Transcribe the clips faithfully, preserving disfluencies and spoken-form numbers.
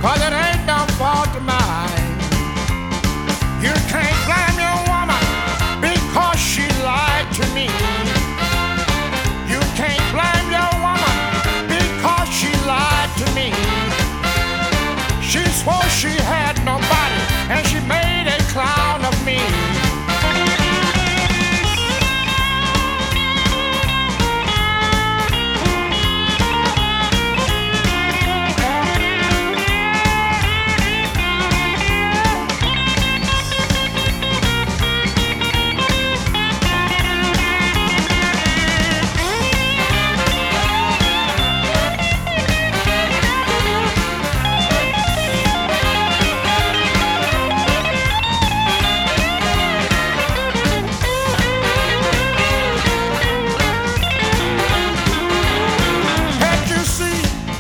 'cause it ain't no fault of mine. You can't blame your woman because she lied to me. You can't blame your woman because she lied to me. She swore she had nobody and she made a clown of me.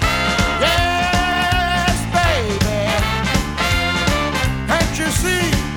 See